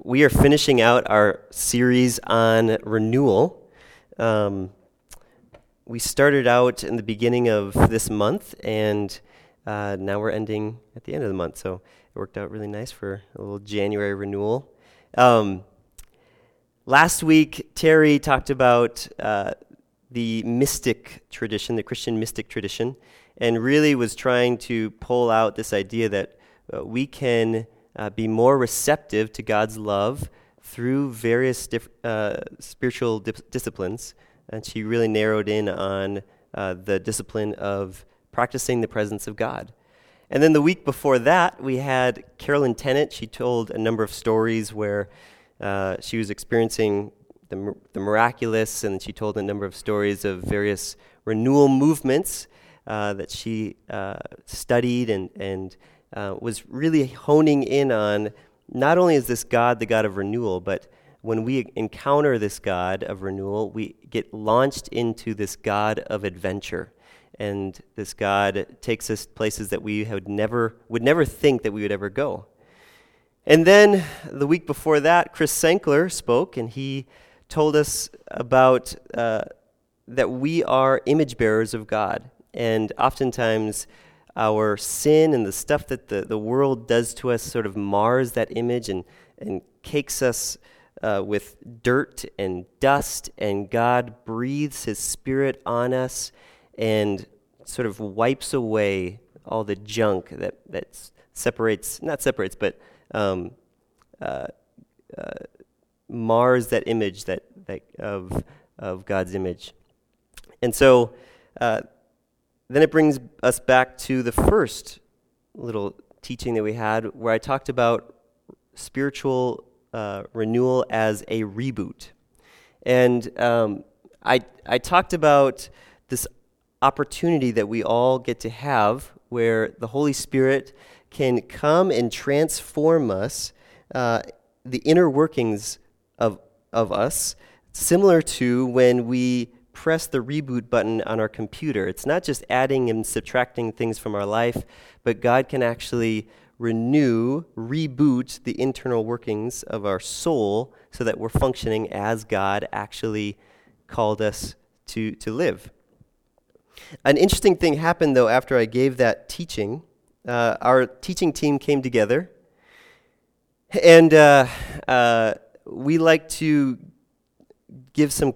We are finishing out our series on renewal. We started out in the beginning of this month, and now we're ending at the end of the month, so it worked out really nice for a little January renewal. Last week, Terry talked about the mystic tradition, the Christian mystic tradition, and really was trying to pull out this idea that we can be more receptive to God's love through various spiritual disciplines. And she really narrowed in on the discipline of practicing the presence of God. And then the week before that, we had Carolyn Tennant. She told a number of stories where she was experiencing the miraculous, and she told a number of stories of various renewal movements that she studied and was really honing in on. Not only is this God the God of renewal, but when we encounter this God of renewal, we get launched into this God of adventure. And this God takes us places that we would never think that we would ever go. And then the week before that, Chris Sankler spoke, and he told us about that we are image bearers of God. And oftentimes our sin and the stuff that the world does to us sort of mars that image and cakes us with dirt and dust, and God breathes His Spirit on us and sort of wipes away all the junk that mars that image of God's image. And so then it brings us back to the first little teaching that we had, where I talked about spiritual renewal as a reboot. And I talked about this opportunity that we all get to have, where the Holy Spirit can come and transform us, the inner workings of us, similar to when we press the reboot button on our computer. It's not just adding and subtracting things from our life, but God can actually reboot the internal workings of our soul so that we're functioning as God actually called us to live. An interesting thing happened, though, after I gave that teaching. Our teaching team came together, and we like to give some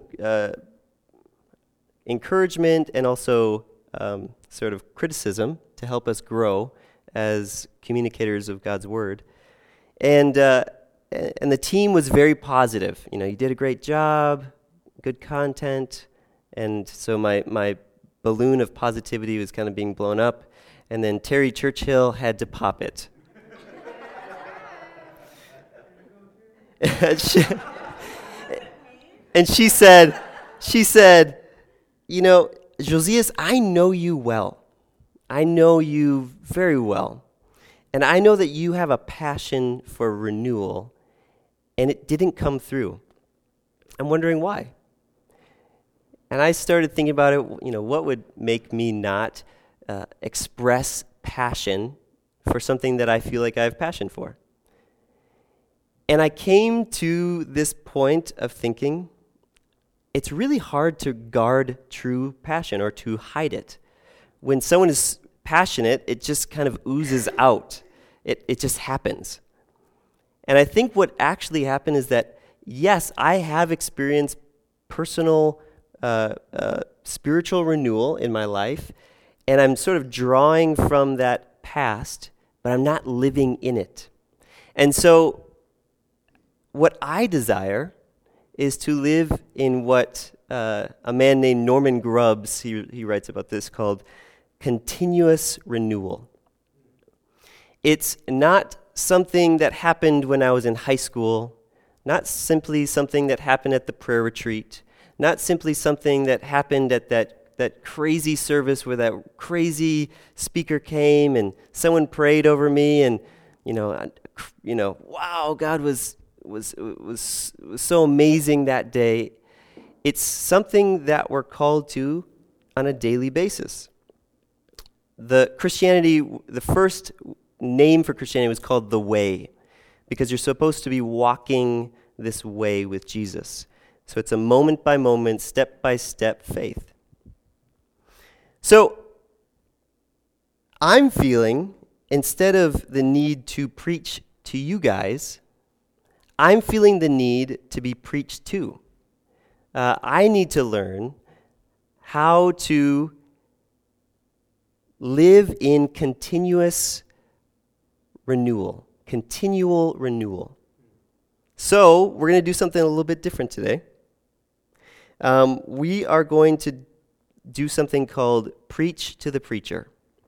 encouragement and also sort of criticism to help us grow as communicators of God's Word. And the team was very positive. You know, you did a great job, good content, and so my balloon of positivity was kind of being blown up, and then Terry Churchill had to pop it. And she said, you know, Josias, I know you well. I know you very well. And I know that you have a passion for renewal, and it didn't come through. I'm wondering why. And I started thinking about it, you know, what would make me not express passion for something that I feel like I have passion for? And I came to this point of thinking, it's really hard to guard true passion or to hide it. When someone is passionate, it just kind of oozes out. It just happens. And I think what actually happened is that, yes, I have experienced personal spiritual renewal in my life, and I'm sort of drawing from that past, but I'm not living in it. And so what I desire is to live in what a man named Norman Grubbs, he writes about this, called continuous renewal. It's not something that happened when I was in high school, not simply something that happened at the prayer retreat, not simply something that happened at that crazy service where that crazy speaker came and someone prayed over me, and wow, God was so amazing that day. It's something that we're called to on a daily basis. The first name for Christianity was called the Way, because you're supposed to be walking this way with Jesus. So it's a moment-by-moment, step-by-step faith. So I'm feeling, instead of the need to preach to you guys, I'm feeling the need to be preached to. I need to learn how to live in continuous renewal, continual renewal. So we're going to do something a little bit different today. We are going to do something called Preach to the Preacher.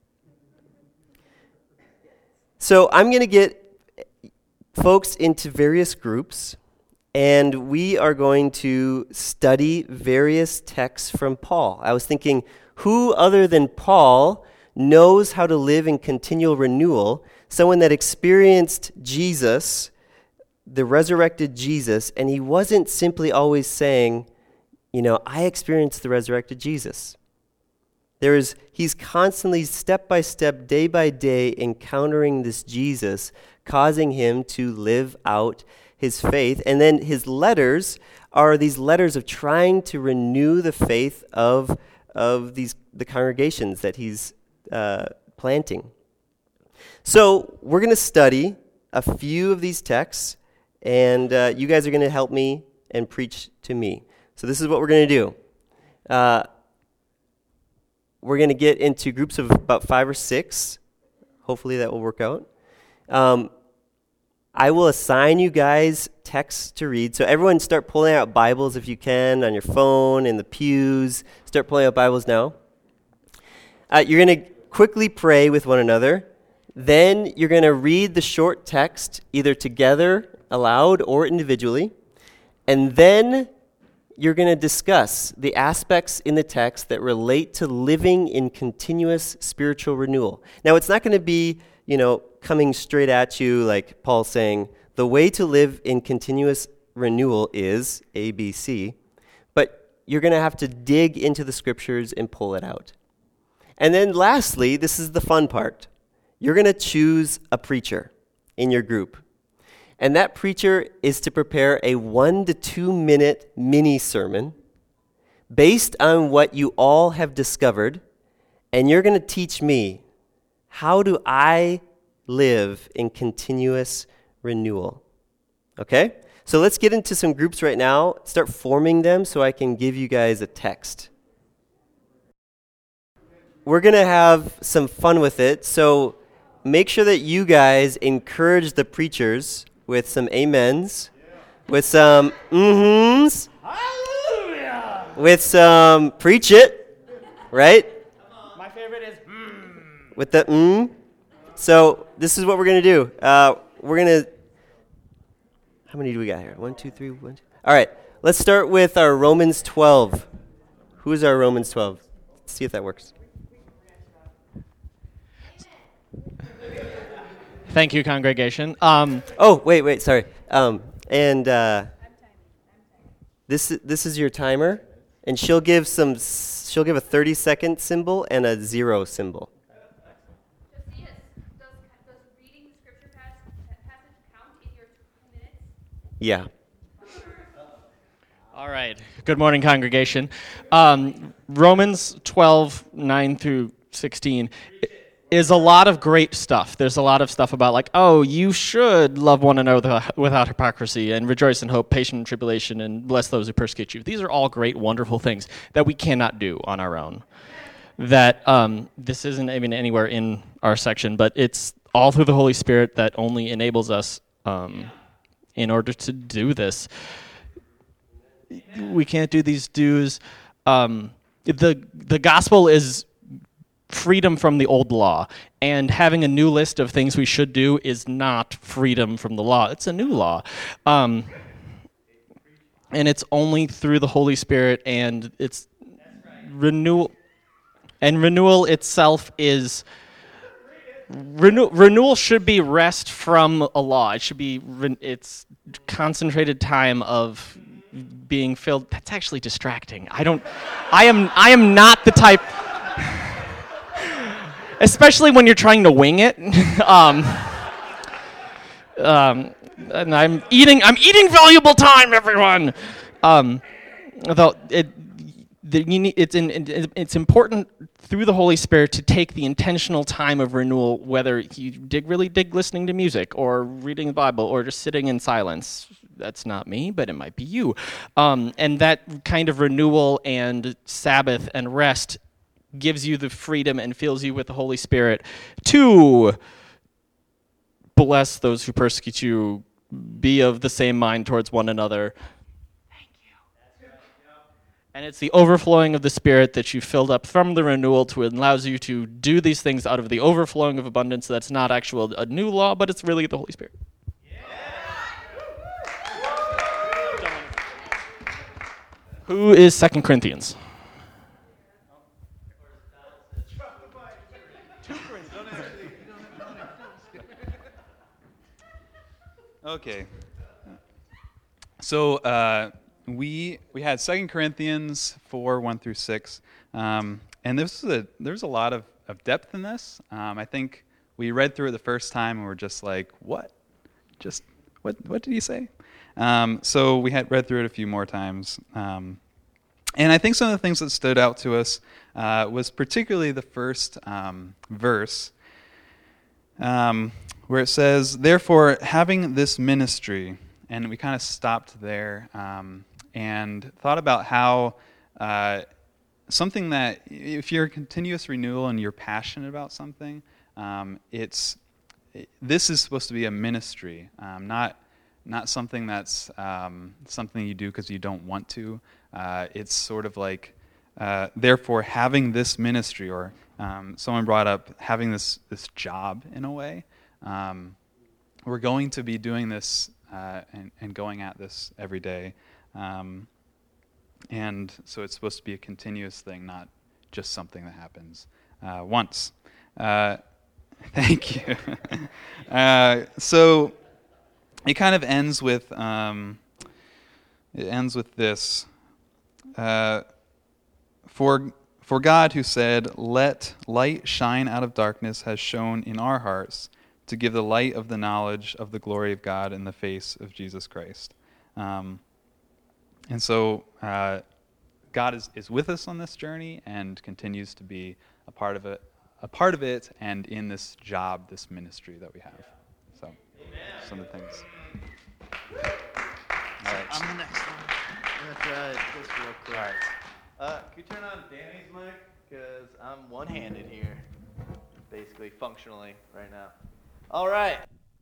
So I'm going to get folks into various groups, and we are going to study various texts from Paul. I was thinking, who other than Paul knows how to live in continual renewal? Someone that experienced Jesus, the resurrected Jesus, and he wasn't simply always saying, I experienced the resurrected Jesus. He's constantly, step by step, day by day, encountering this Jesus, causing him to live out his faith. And then his letters are these letters of trying to renew the faith of the congregations that he's planting. So we're going to study a few of these texts, and you guys are going to help me and preach to me. So this is what we're going to do. We're going to get into groups of about 5 or 6. Hopefully that will work out. I will assign you guys texts to read. So everyone start pulling out Bibles if you can, on your phone, in the pews. Start pulling out Bibles now. You're going to quickly pray with one another. Then you're going to read the short text, either together, aloud, or individually. And then you're going to discuss the aspects in the text that relate to living in continuous spiritual renewal. Now, it's not going to be, coming straight at you like Paul saying, the way to live in continuous renewal is A, B, C. But you're going to have to dig into the scriptures and pull it out. And then lastly, this is the fun part. You're going to choose a preacher in your group. And that preacher is to prepare a 1 to 2 minute mini sermon based on what you all have discovered. And you're going to teach me, how do I live in continuous renewal? Okay? So let's get into some groups right now. Start forming them so I can give you guys a text. We're going to have some fun with it. So make sure that you guys encourage the preachers with some amens, with some mm-hms, Hallelujah! with some preach it, right? My favorite is With the mm. So this is what we're going to do. We're going to, how many do we got here? 1, 2, 3, 1, 2. All right, let's start with our Romans 12. Who is our Romans 12? Let's see if that works. Thank you, congregation. Oh, wait, sorry. This is your timer, and she'll give a 30-second symbol and a 0 symbol. Does reading the scripture passage count in your 2 minutes? Yeah. All right. Good morning, congregation. Romans 12, 9 through 16 is a lot of great stuff. There's a lot of stuff about you should love one another without hypocrisy and rejoice in hope, patient in tribulation, and bless those who persecute you. These are all great, wonderful things that we cannot do on our own. That this isn't even anywhere in our section, but it's all through the Holy Spirit that only enables us in order to do this. We can't do these dues. The gospel is freedom from the old law, and having a new list of things we should do is not freedom from the law. It's a new law. And it's only through the Holy Spirit, and it's renewal. And renewal itself is renewal should be rest from a law. It should be it's concentrated time of being filled. That's actually distracting. I am not the type, especially when you're trying to wing it. And I'm eating valuable time, everyone. Though it's important through the Holy Spirit to take the intentional time of renewal, whether you really dig listening to music or reading the Bible or just sitting in silence. That's not me, but it might be you. And that kind of renewal and Sabbath and rest gives you the freedom and fills you with the Holy Spirit to bless those who persecute you, be of the same mind towards one another. Thank you. And it's the overflowing of the Spirit that you filled up from the renewal to allows you to do these things out of the overflowing of abundance. That's not a new law, but it's really the Holy Spirit. Who is 2 Corinthians? Okay. So we had 2 Corinthians 4, 1 through 6. And there's a lot of depth in this. I think we read through it the first time and we're just like, what? What did he say? So we had read through it a few more times. And I think some of the things that stood out to us was particularly the first verse, where it says, "Therefore, having this ministry," and we kind of stopped there and thought about how something that, if you're a continuous renewal and you're passionate about something, this is supposed to be a ministry, not something that's something you do because you don't want to. It's sort of like, therefore, having this ministry, or someone brought up having this job in a way. We're going to be doing this and going at this every day. And so it's supposed to be a continuous thing, not just something that happens once. Thank you. So it kind of ends with this. For God, who said, "Let light shine out of darkness," has shone in our hearts to give the light of the knowledge of the glory of God in the face of Jesus Christ. And so God is with us on this journey and continues to be a part of it, and in this job, this ministry that we have. So, some of the things. All right. I'm the next one. I'm going to try this real quick. All right. Can you turn on Danny's mic? Because I'm one-handed here, basically, functionally, right now. All right.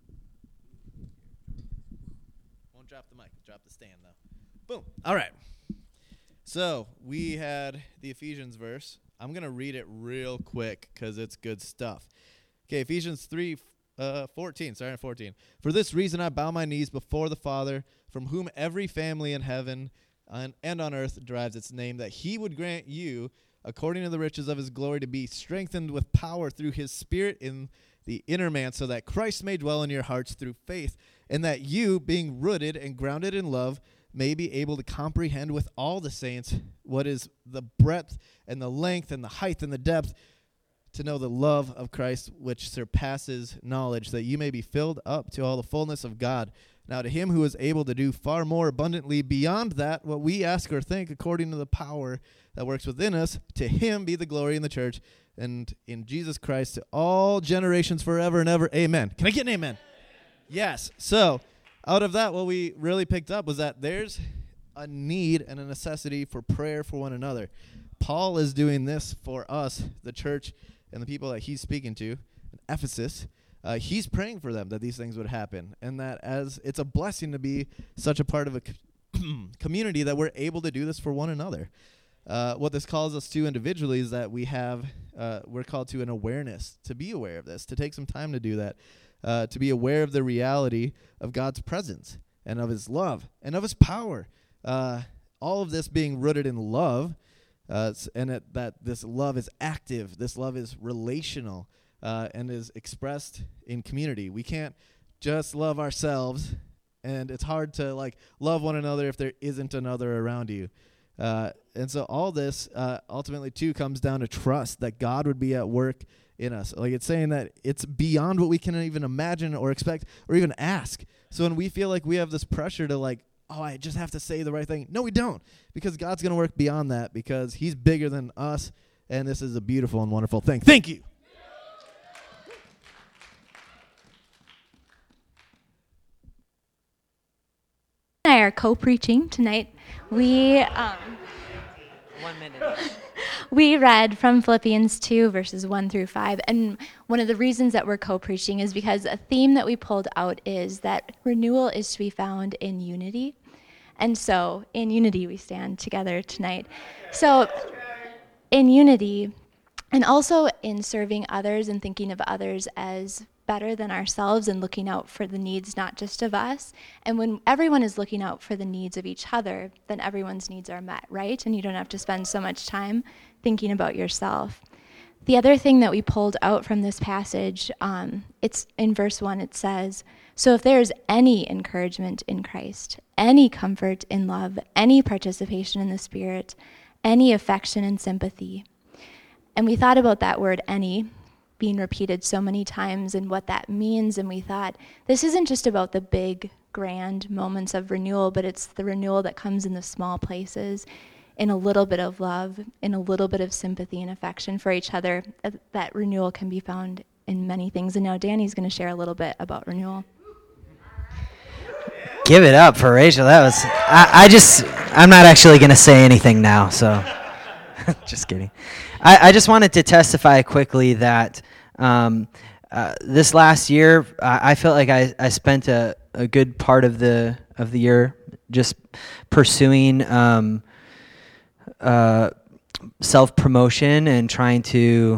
Won't drop the mic. Drop the stand, though. Boom. All right. So we had the Ephesians verse. I'm going to read it real quick because it's good stuff. Okay, Ephesians 3:14. Starting at 14. "For this reason I bow my knees before the Father, from whom every family in heaven and on earth derives its name, that he would grant you, according to the riches of his glory, to be strengthened with power through his Spirit in the inner man, so that Christ may dwell in your hearts through faith, and that you, being rooted and grounded in love, may be able to comprehend with all the saints what is the breadth and the length and the height and the depth, to know the love of Christ, which surpasses knowledge, that you may be filled up to all the fullness of God. Now to him who is able to do far more abundantly beyond that what we ask or think, according to the power that works within us, to him be the glory in the church and in Jesus Christ to all generations forever and ever. Amen." Can I get an amen? Yes. So out of that, what we really picked up was that there's a need and a necessity for prayer for one another. Paul is doing this for us, the church, and the people that he's speaking to in Ephesus. He's praying for them that these things would happen, and that as it's a blessing to be such a part of a community that we're able to do this for one another. What this calls us to individually is that we're called to an awareness, to be aware of this, to take some time to do that, to be aware of the reality of God's presence and of his love and of his power. All of this being rooted in love, that this love is active, this love is relational, and is expressed in community. We can't just love ourselves, and it's hard to love one another if there isn't another around you. And so all this ultimately too comes down to trust that God would be at work in us. Like, it's saying that it's beyond what we can even imagine or expect or even ask. So when we feel like we have this pressure to like, oh, I just have to say the right thing. No, we don't, because God's going to work beyond that, because he's bigger than us, and this is a beautiful and wonderful thing. Thank you. I are co-preaching tonight. We 1 minute. we read from Philippians 2 verses 1 through 5, and one of the reasons that we're co-preaching is because a theme that we pulled out is that renewal is to be found in unity. And so in unity we stand together tonight. So in unity, and also in serving others and thinking of others as better than ourselves and looking out for the needs not just of us. And when everyone is looking out for the needs of each other, then everyone's needs are met, right? And you don't have to spend so much time thinking about yourself. The other thing that we pulled out from this passage, it's in verse 1, it says, "So if there is any encouragement in Christ, any comfort in love, any participation in the Spirit, any affection and sympathy." And we thought about that word "any" being repeated so many times and what that means, and we thought, this isn't just about the big, grand moments of renewal, but it's the renewal that comes in the small places, in a little bit of love, in a little bit of sympathy and affection for each other. That renewal can be found in many things. And now Danny's going to share a little bit about renewal. Give it up for Rachel. That was, I'm not actually going to say anything now, so just kidding. I just wanted to testify quickly that this last year, I felt like I spent a good part of the year just pursuing self-promotion and trying to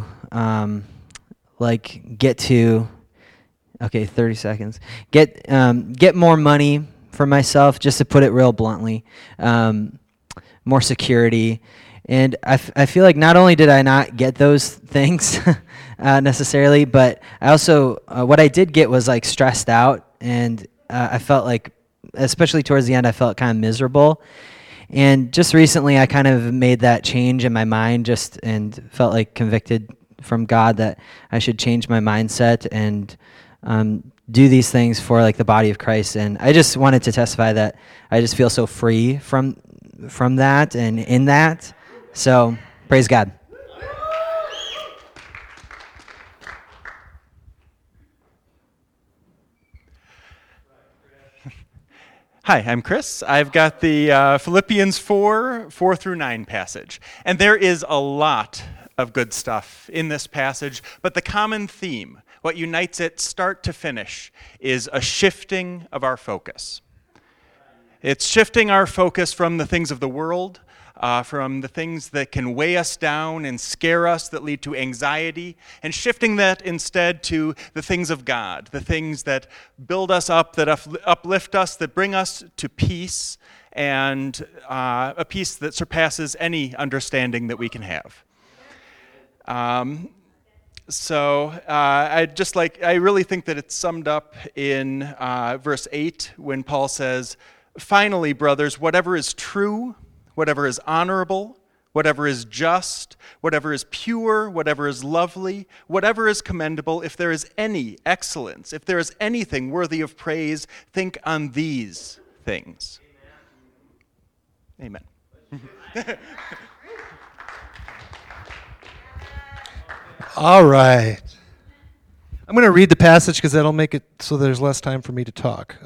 get to 30 seconds. Get more money for myself, just to put it real bluntly, more security. And I feel like not only did I not get those things necessarily, but I also, what I did get was like stressed out, and I felt like, especially towards the end, I felt kind of miserable. And just recently I kind of made that change in my mind and felt like convicted from God that I should change my mindset and do these things for like the body of Christ. And I just wanted to testify that I just feel so free from that and in that. So, praise God. Hi, I'm Chris. I've got the Philippians 4 through 9 passage. And there is a lot of good stuff in this passage, but the common theme, what unites it start to finish, is a shifting of our focus. It's shifting our focus from the things of the world, from the things that can weigh us down and scare us, that lead to anxiety, and shifting that instead to the things of God, the things that build us up, that uplift us, that bring us to peace, and a peace that surpasses any understanding that we can have. I really think that it's summed up in verse 8 when Paul says, "Finally, brothers, whatever is true, whatever is honorable, whatever is just, whatever is pure, whatever is lovely, whatever is commendable, if there is any excellence, if there is anything worthy of praise, think on these things." Amen. All right. I'm going to read the passage because that'll make it so there's less time for me to talk.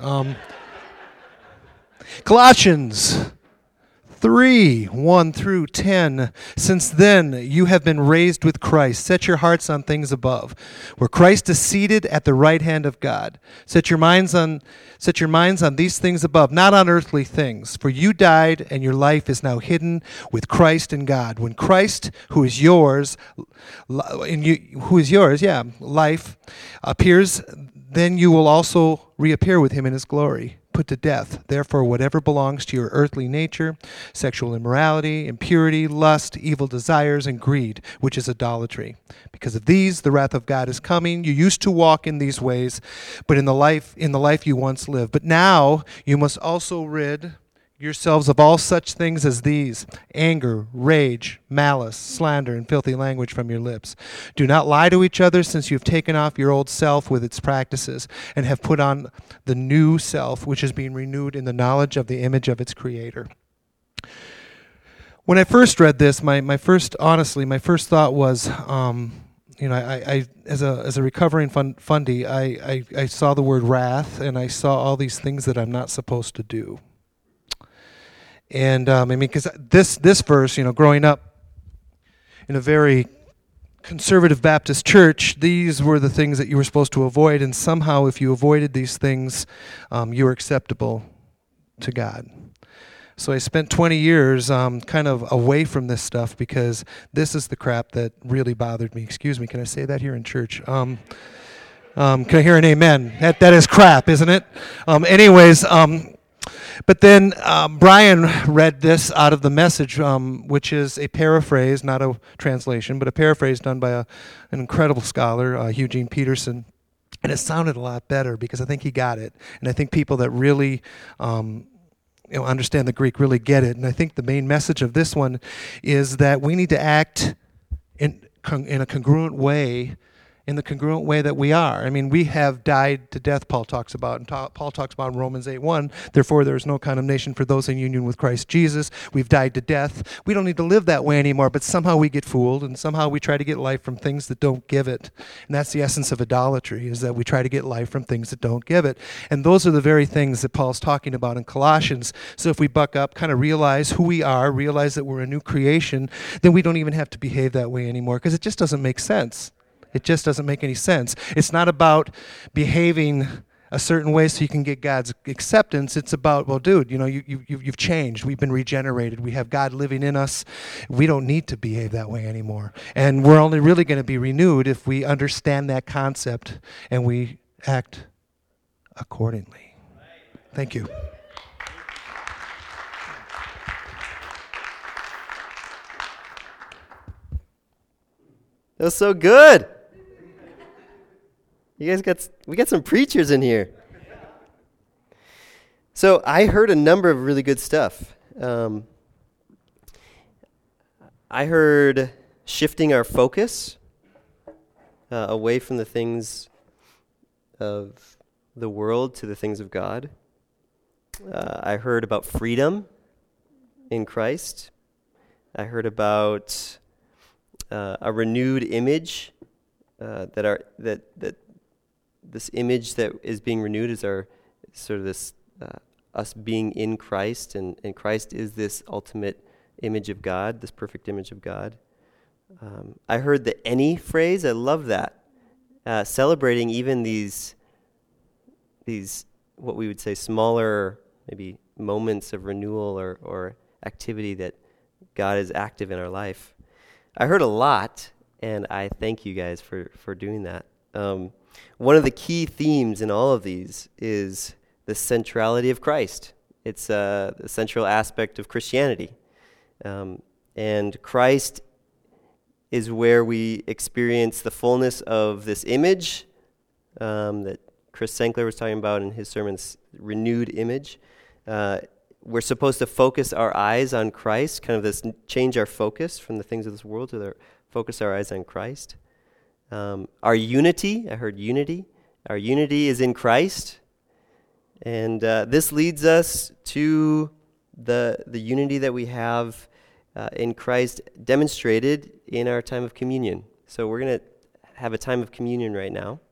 Colossians 3, 1 through 10. "Since then you have been raised with Christ. Set your hearts on things above, where Christ is seated at the right hand of God. Set your minds on these things above, not on earthly things. For you died, and your life is now hidden with Christ in God. When Christ, who is yours, life appears, then you will also reappear with him in his glory. Put to death, therefore, whatever belongs to your earthly nature, sexual immorality, impurity, lust, evil desires, and greed, which is idolatry. Because of these, the wrath of God is coming. You used to walk in these ways, but in the life you once lived. But now you must also rid yourselves of all such things as these: anger, rage, malice, slander, and filthy language from your lips. Do not lie to each other, since you have taken off your old self with its practices and have put on the new self, which is being renewed in the knowledge of the image of its creator. When I first read this, my first thought was, I as a recovering fundy, I saw the word wrath, and I saw all these things that I'm not supposed to do. And because this verse, growing up in a very conservative Baptist church, these were the things that you were supposed to avoid, and somehow if you avoided these things, you were acceptable to God. So I spent 20 years kind of away from this stuff, because this is the crap that really bothered me. Excuse me, can I say that here in church? Can I hear an amen? That is crap, isn't it? But then Brian read this out of the Message, which is a paraphrase, not a translation, but a paraphrase done by an incredible scholar, Eugene Peterson. And it sounded a lot better, because I think he got it. And I think people that really understand the Greek really get it. And I think the main message of this one is that we need to act in a congruent way, in the congruent way that we are. I mean, we have died to death, Paul talks about. And Paul talks about in Romans 8:1, therefore there is no condemnation for those in union with Christ Jesus. We've died to death. We don't need to live that way anymore, but somehow we get fooled, and somehow we try to get life from things that don't give it. And that's the essence of idolatry, is that we try to get life from things that don't give it. And those are the very things that Paul's talking about in Colossians. So if we buck up, kind of realize who we are, realize that we're a new creation, then we don't even have to behave that way anymore, because it just doesn't make sense. It just doesn't make any sense. It's not about behaving a certain way so you can get God's acceptance. It's about, well, dude, you've changed. We've been regenerated. We have God living in us. We don't need to behave that way anymore. And we're only really going to be renewed if we understand that concept and we act accordingly. Thank you. That was so good. We got some preachers in here. So I heard a number of really good stuff. I heard shifting our focus away from the things of the world to the things of God. I heard about freedom in Christ. I heard about a renewed image, that this image that is being renewed is our sort of this us being in Christ, and Christ is this ultimate image of God, this perfect image of God. I heard the any phrase. I love that, celebrating even these what we would say smaller maybe moments of renewal or activity that God is active in our life. I heard a lot, and I thank you guys for doing that. One of the key themes in all of these is the centrality of Christ. It's the central aspect of Christianity. And Christ is where we experience the fullness of this image that Chris Senkler was talking about in his sermon's renewed image. We're supposed to focus our eyes on Christ, kind of this change our focus from the things of this world to focus our eyes on Christ. Our unity, I heard unity. Our unity is in Christ. And this leads us to the unity that we have in Christ demonstrated in our time of communion. So we're going to have a time of communion right now.